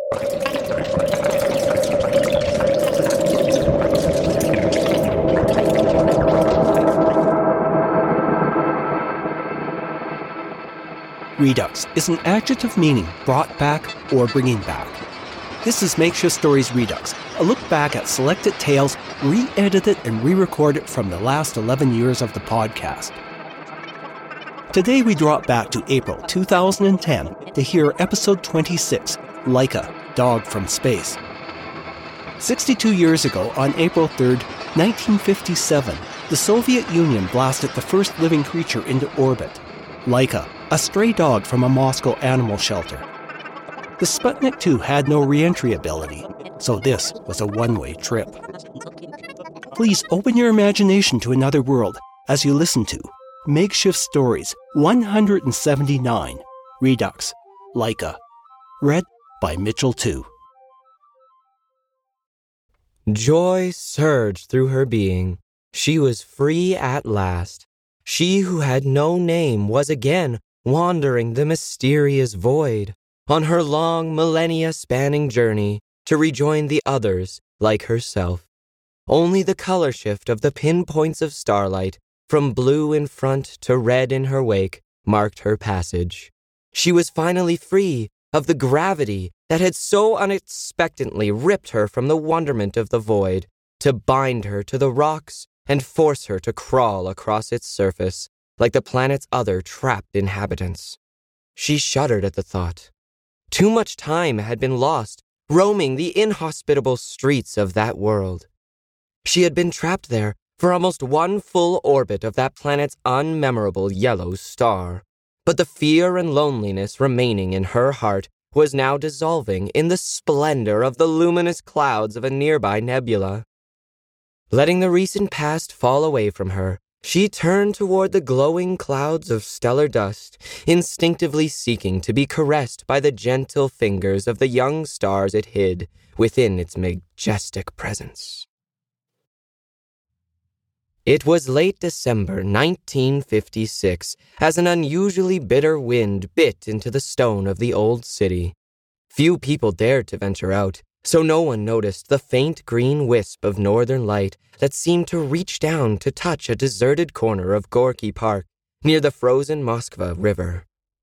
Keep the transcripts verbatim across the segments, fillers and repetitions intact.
Redux is an adjective meaning brought back or bringing back. This is Makeshift Stories Redux, a look back at selected tales, re-edited and re-recorded from the last eleven years of the podcast. Today we drop back to April two thousand ten to hear episode twenty-six, Laika, Dog from Space. sixty-two years ago, on April third, nineteen fifty-seven, the Soviet Union blasted the first living creature into orbit, Laika, a stray dog from a Moscow animal shelter. The Sputnik two had no re-entry ability, so this was a one-way trip. Please open your imagination to another world as you listen to Makeshift Stories one hundred seventy-nine, Redux, Laika, read by Mitchell two. Joy surged through her being. She was free at last. She who had no name was again wandering the mysterious void on her long millennia-spanning journey to rejoin the others like herself. Only the color shift of the pinpoints of starlight from blue in front to red in her wake marked her passage. She was finally free of the gravity that had so unexpectedly ripped her from the wonderment of the void to bind her to the rocks and force her to crawl across its surface like the planet's other trapped inhabitants. She shuddered at the thought. Too much time had been lost roaming the inhospitable streets of that world. She had been trapped there for almost one full orbit of that planet's unmemorable yellow star. But the fear and loneliness remaining in her heart was now dissolving in the splendor of the luminous clouds of a nearby nebula. Letting the recent past fall away from her, she turned toward the glowing clouds of stellar dust, instinctively seeking to be caressed by the gentle fingers of the young stars it hid within its majestic presence. It was late December nineteen fifty-six as an unusually bitter wind bit into the stone of the old city. Few people dared to venture out, so no one noticed the faint green wisp of northern light that seemed to reach down to touch a deserted corner of Gorky Park near the frozen Moskva River.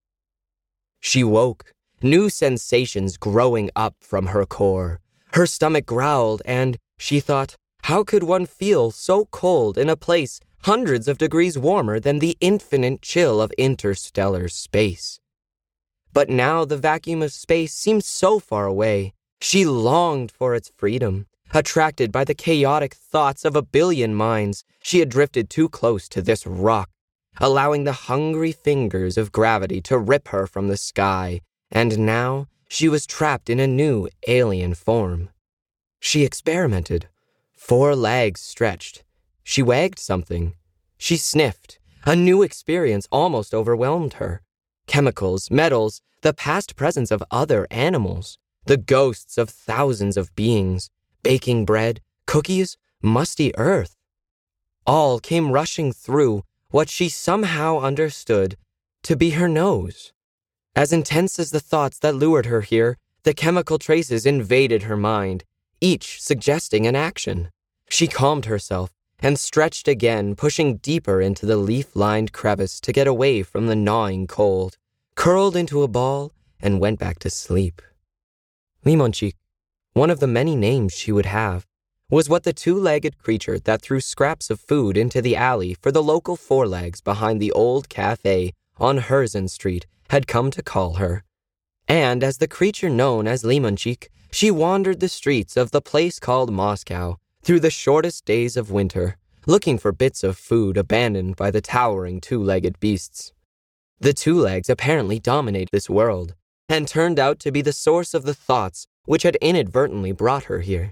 She woke, new sensations growing up from her core. Her stomach growled and, she thought, how could one feel so cold in a place hundreds of degrees warmer than the infinite chill of interstellar space? But now the vacuum of space seemed so far away. She longed for its freedom. Attracted by the chaotic thoughts of a billion minds, she had drifted too close to this rock, allowing the hungry fingers of gravity to rip her from the sky, and now she was trapped in a new alien form. She experimented. Four legs stretched. She wagged something. She sniffed. A new experience almost overwhelmed her. Chemicals, metals, the past presence of other animals, the ghosts of thousands of beings, baking bread, cookies, musty earth. All came rushing through what she somehow understood to be her nose. As intense as the thoughts that lured her here, the chemical traces invaded her mind, each suggesting an action. She calmed herself and stretched again, pushing deeper into the leaf-lined crevice to get away from the gnawing cold, curled into a ball, and went back to sleep. Limonchik, one of the many names she would have, was what the two-legged creature that threw scraps of food into the alley for the local four-legs behind the old cafe on Herzen Street had come to call her. And as the creature known as Limonchik, she wandered the streets of the place called Moscow through the shortest days of winter, looking for bits of food abandoned by the towering two-legged beasts. The two legs apparently dominate this world, and turned out to be the source of the thoughts which had inadvertently brought her here.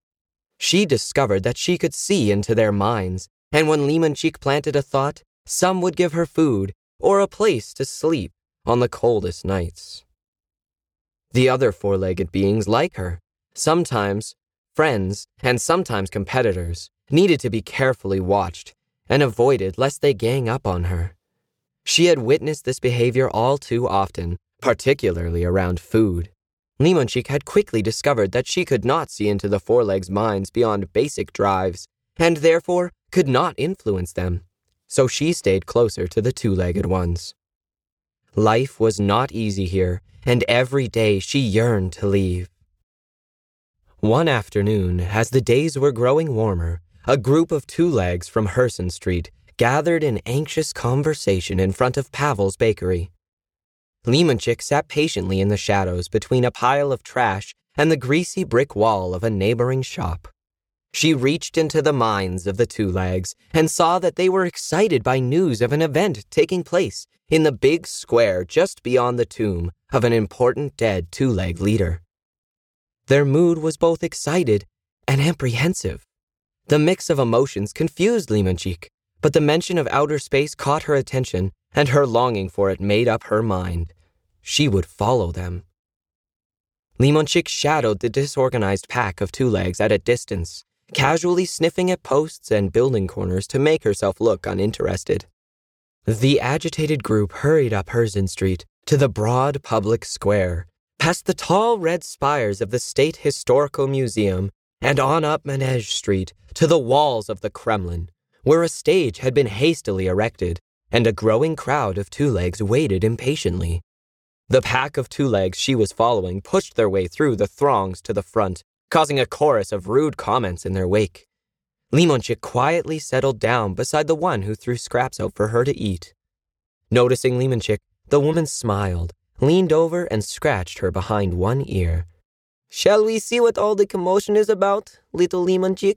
She discovered that she could see into their minds, and when Limonchik planted a thought, some would give her food or a place to sleep on the coldest nights. The other four-legged beings like her, sometimes friends and sometimes competitors, needed to be carefully watched and avoided lest they gang up on her. She had witnessed this behavior all too often, particularly around food. Limonchik had quickly discovered that she could not see into the Four-Legs' minds beyond basic drives, and therefore could not influence them, so she stayed closer to the Two-Legged ones. Life was not easy here, and every day she yearned to leave. One afternoon, as the days were growing warmer, a group of Two-Legs from Herson Street gathered in anxious conversation in front of Pavel's bakery. Limonchik sat patiently in the shadows between a pile of trash and the greasy brick wall of a neighboring shop. She reached into the minds of the Two-Legs and saw that they were excited by news of an event taking place in the big square just beyond the tomb of an important dead Two-Leg leader. Their mood was both excited and apprehensive. The mix of emotions confused Limonchik, but the mention of outer space caught her attention, and her longing for it made up her mind. She would follow them. Limonchik shadowed the disorganized pack of Two-Legs at a distance, casually sniffing at posts and building corners to make herself look uninterested. The agitated group hurried up Herson Street to the broad public square, past the tall red spires of the State Historical Museum, and on up Manege Street to the walls of the Kremlin, where a stage had been hastily erected, and a growing crowd of Two-Legs waited impatiently. The pack of Two-Legs she was following pushed their way through the throngs to the front, causing a chorus of rude comments in their wake. Limonchik quietly settled down beside the one who threw scraps out for her to eat. Noticing Limonchik, the woman smiled, leaned over, and scratched her behind one ear. "Shall we see what all the commotion is about, little Limonchik?"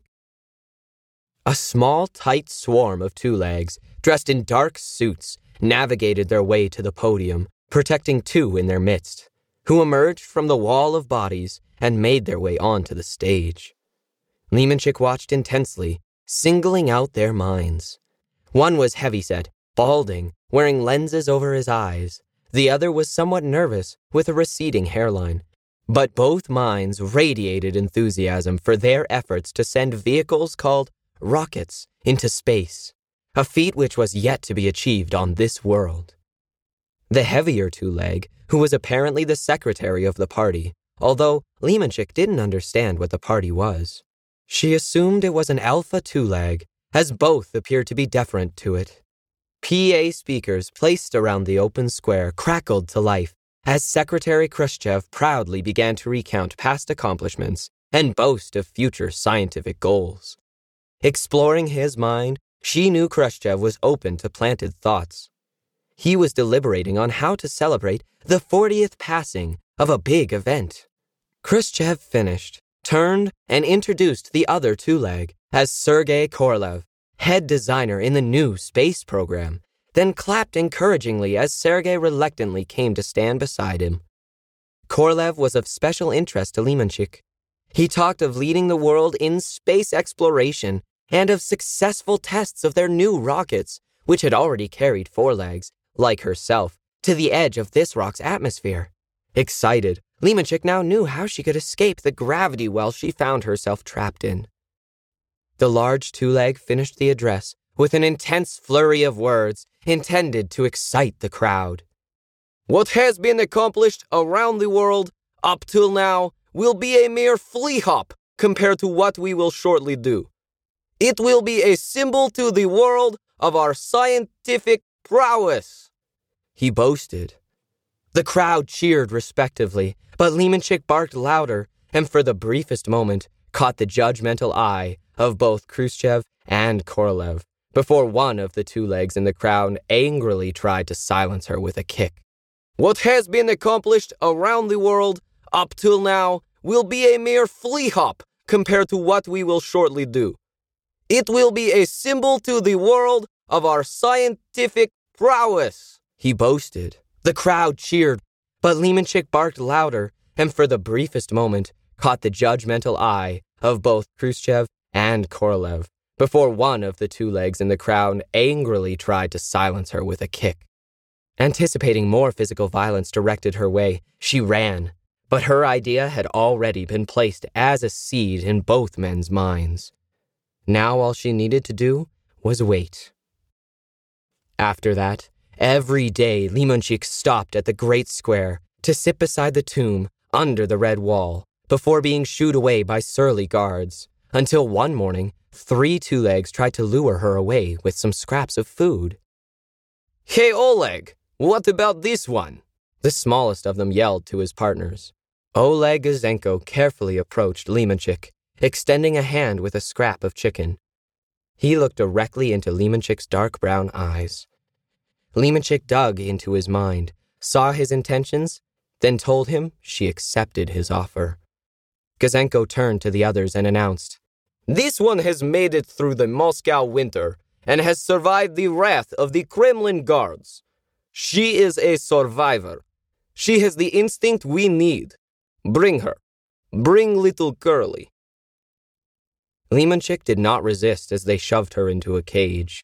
A small, tight swarm of Two-Legs, dressed in dark suits, navigated their way to the podium, protecting two in their midst, who emerged from the wall of bodies and made their way onto the stage. Limonchik watched intensely, singling out their minds. One was heavyset, balding, wearing lenses over his eyes. The other was somewhat nervous, with a receding hairline. But both minds radiated enthusiasm for their efforts to send vehicles called rockets into space, a feat which was yet to be achieved on this world. The heavier Two-Leg, who was apparently the secretary of the party, although Limonchik didn't understand what the party was. She assumed it was an Alpha Two-Leg, as both appeared to be deferent to it. P A speakers placed around the open square crackled to life as Secretary Khrushchev proudly began to recount past accomplishments and boast of future scientific goals. Exploring his mind, she knew Khrushchev was open to planted thoughts. He was deliberating on how to celebrate the fortieth passing of a big event. Khrushchev finished, turned, and introduced the other Two-Leg as Sergei Korolev, head designer in the new space program, then clapped encouragingly as Sergei reluctantly came to stand beside him. Korolev was of special interest to Limonchik. He talked of leading the world in space exploration and of successful tests of their new rockets, which had already carried Four-Legs, like herself, to the edge of this rock's atmosphere. Excited, Limonchik now knew how she could escape the gravity well she found herself trapped in. The large Two-Leg finished the address with an intense flurry of words intended to excite the crowd. "What has been accomplished around the world up till now will be a mere flea hop compared to what we will shortly do. It will be a symbol to the world of our scientific prowess," he boasted. The crowd cheered respectively, but Limonchik barked louder and for the briefest moment caught the judgmental eye of both Khrushchev and Korolev before one of the Two-Legs in the crowd angrily tried to silence her with a kick. "What has been accomplished around the world up till now will be a mere flea hop compared to what we will shortly do. It will be a symbol to the world of our scientific prowess," he boasted. The crowd cheered, but Limonchik barked louder and for the briefest moment caught the judgmental eye of both Khrushchev and Korolev before one of the Two-Legs in the crowd angrily tried to silence her with a kick. Anticipating more physical violence directed her way, she ran, but her idea had already been placed as a seed in both men's minds. Now all she needed to do was wait. After that, every day Limonchik stopped at the great square to sit beside the tomb under the red wall, before being shooed away by surly guards, until one morning, three two-legs tried to lure her away with some scraps of food. "Hey, Oleg, what about this one?" the smallest of them yelled to his partners. Oleg Gazenko carefully approached Limanchik, extending a hand with a scrap of chicken. He looked directly into Limanchik's dark brown eyes. Limanchik dug into his mind, saw his intentions, then told him she accepted his offer. Gazenko turned to the others and announced, "This one has made it through the Moscow winter and has survived the wrath of the Kremlin guards. She is a survivor. She has the instinct we need. Bring her. Bring little Curly." Limanchik did not resist as they shoved her into a cage.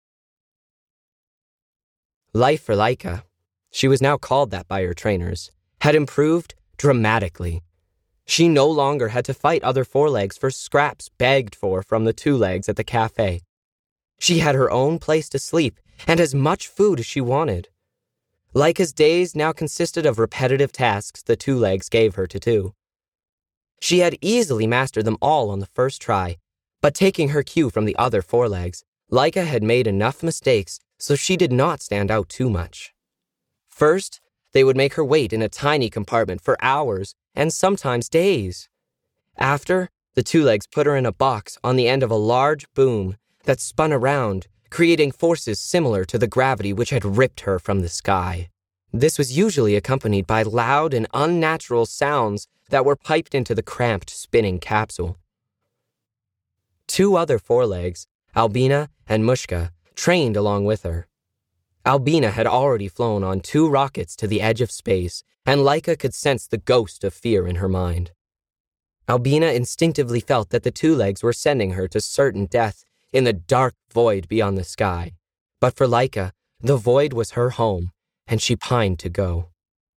Life for Laika, she was now called that by her trainers, had improved dramatically. She no longer had to fight other four-legs for scraps begged for from the two-legs at the cafe. She had her own place to sleep and as much food as she wanted. Laika's days now consisted of repetitive tasks the two-legs gave her to do. She had easily mastered them all on the first try, but taking her cue from the other four-legs, Laika had made enough mistakes so she did not stand out too much. First, they would make her wait in a tiny compartment for hours and sometimes days. After, the two-legs put her in a box on the end of a large boom that spun around, creating forces similar to the gravity which had ripped her from the sky. This was usually accompanied by loud and unnatural sounds that were piped into the cramped spinning capsule. Two other four-legs, Albina and Mushka, trained along with her. Albina had already flown on two rockets to the edge of space, and Laika could sense the ghost of fear in her mind. Albina instinctively felt that the two-legs were sending her to certain death in the dark void beyond the sky. But for Laika, the void was her home, and she pined to go.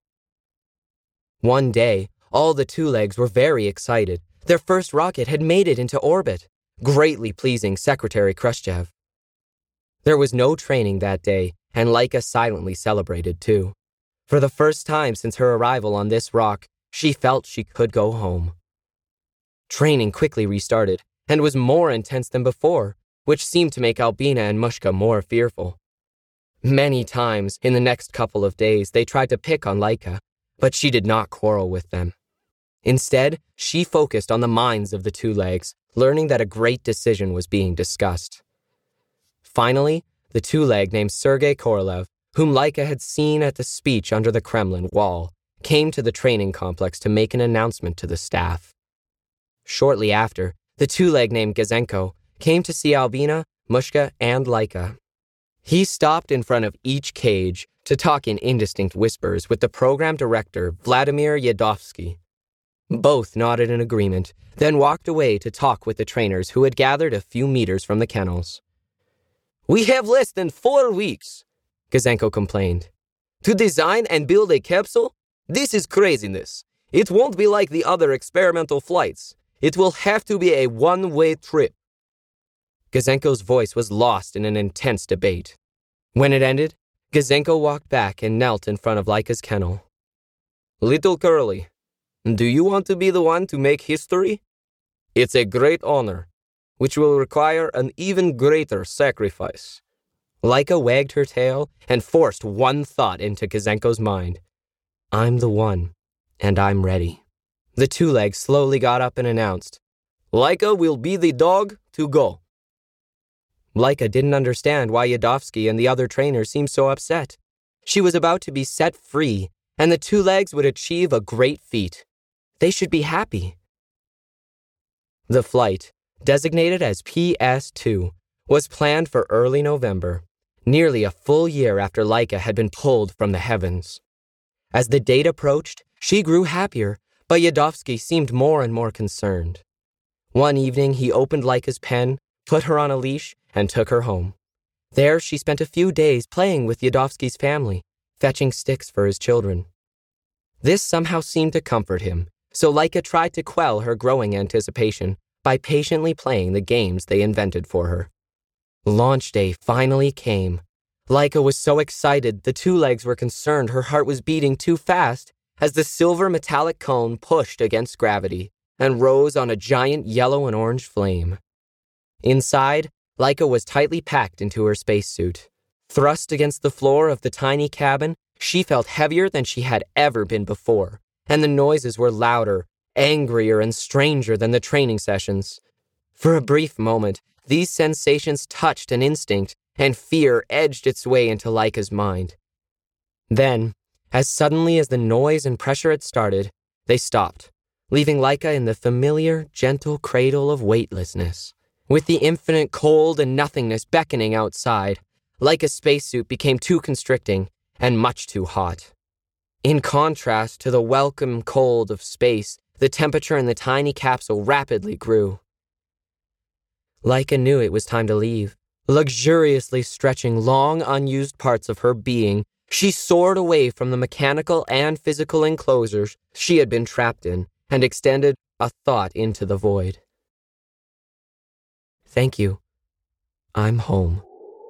One day, all the two-legs were very excited. Their first rocket had made it into orbit, greatly pleasing Secretary Khrushchev. There was no training that day, and Laika silently celebrated too. For the first time since her arrival on this rock, she felt she could go home. Training quickly restarted, and was more intense than before, which seemed to make Albina and Mushka more fearful. Many times in the next couple of days they tried to pick on Laika, but she did not quarrel with them. Instead, she focused on the minds of the two-legs, learning that a great decision was being discussed. Finally, the two-leg named Sergei Korolev, whom Laika had seen at the speech under the Kremlin wall, came to the training complex to make an announcement to the staff. Shortly after, the two-leg named Gazenko came to see Albina, Mushka, and Laika. He stopped in front of each cage to talk in indistinct whispers with the program director, Vladimir Yadovsky. Both nodded in agreement, then walked away to talk with the trainers who had gathered a few meters from the kennels. "We have less than four weeks," Gazenko complained. "To design and build a capsule? This is craziness. It won't be like the other experimental flights. It will have to be a one-way trip." Gazenko's voice was lost in an intense debate. When it ended, Gazenko walked back and knelt in front of Laika's kennel. "Little Curly, do you want to be the one to make history? It's a great honor, which will require an even greater sacrifice." Laika wagged her tail and forced one thought into Gazenko's mind. "I'm the one, and I'm ready." The two-legs slowly got up and announced, "Laika will be the dog to go." Laika didn't understand why Yadovsky and the other trainers seemed so upset. She was about to be set free, and the two-legs would achieve a great feat. They should be happy. The flight, designated as P S two, was planned for early November, nearly a full year after Laika had been pulled from the heavens. As the date approached, she grew happier, but Yadovsky seemed more and more concerned. One evening, he opened Laika's pen, put her on a leash, and took her home. There, she spent a few days playing with Yadovsky's family, fetching sticks for his children. This somehow seemed to comfort him, so Laika tried to quell her growing anticipation by patiently playing the games they invented for her. Launch day finally came. Laika was so excited the two-legs were concerned her heart was beating too fast, as the silver metallic cone pushed against gravity and rose on a giant yellow and orange flame. Inside, Laika was tightly packed into her spacesuit. Thrust against the floor of the tiny cabin, she felt heavier than she had ever been before, and the noises were louder, angrier, and stranger than the training sessions. For a brief moment, these sensations touched an instinct, and fear edged its way into Laika's mind. Then, as suddenly as the noise and pressure had started, they stopped, leaving Laika in the familiar, gentle cradle of weightlessness. With the infinite cold and nothingness beckoning outside, Laika's spacesuit became too constricting and much too hot. In contrast to the welcome cold of space, the temperature in the tiny capsule rapidly grew. Laika knew it was time to leave. Luxuriously stretching long unused parts of her being, she soared away from the mechanical and physical enclosures she had been trapped in and extended a thought into the void. Thank you. I'm home.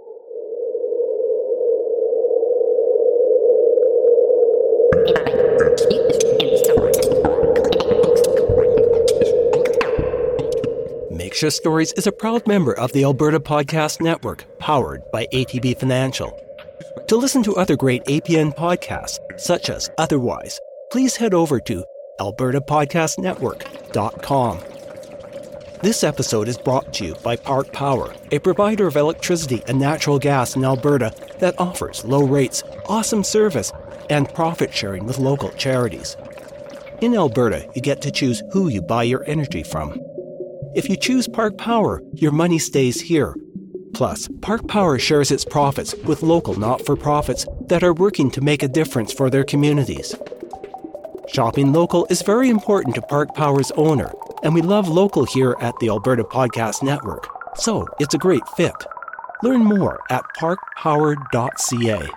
Makeshift Stories is a proud member of the Alberta Podcast Network, powered by A T B Financial. To listen to other great A P N podcasts, such as Otherwise, please head over to alberta podcast network dot com. This episode is brought to you by Park Power, a provider of electricity and natural gas in Alberta that offers low rates, awesome service, and profit sharing with local charities. In Alberta, you get to choose who you buy your energy from. If you choose Park Power, your money stays here. Plus, Park Power shares its profits with local not-for-profits that are working to make a difference for their communities. Shopping local is very important to Park Power's owner, and we love local here at the Alberta Podcast Network, so it's a great fit. Learn more at park power dot c a.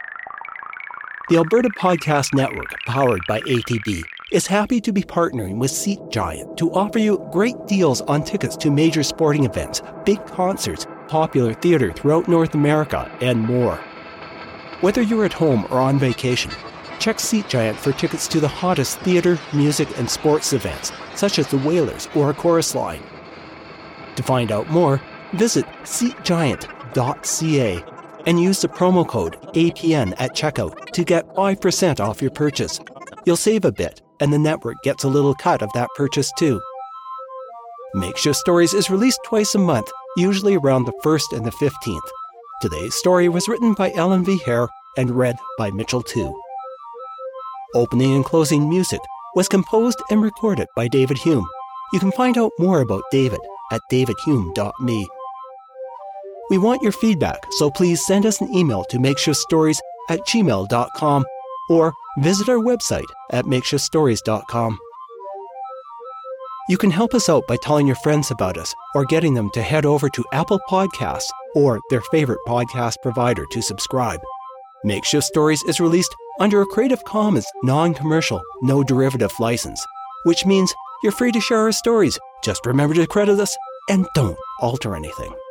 The Alberta Podcast Network, powered by A T B, is happy to be partnering with Seat Giant to offer you great deals on tickets to major sporting events, big concerts, popular theater throughout North America, and more. Whether you're at home or on vacation, check Seat Giant for tickets to the hottest theater, music, and sports events, such as the Whalers or a Chorus Line. To find out more, visit seat giant dot c a and use the promo code A P N at checkout to get five percent off your purchase. You'll save a bit, and the network gets a little cut of that purchase too. Makeshift Stories is released twice a month, usually around the first and the fifteenth. Today's story was written by Ellen V. Hare and read by Mitchell Tu. Opening and closing music was composed and recorded by David Hume. You can find out more about David at david hume dot me. We want your feedback, so please send us an email to makeshiftstories at gmail dot com or visit our website at makeshift stories dot com. You can help us out by telling your friends about us or getting them to head over to Apple Podcasts or their favorite podcast provider to subscribe. Makeshift Stories is released under a Creative Commons non-commercial, no derivative license, which means you're free to share our stories. Just remember to credit us and don't alter anything.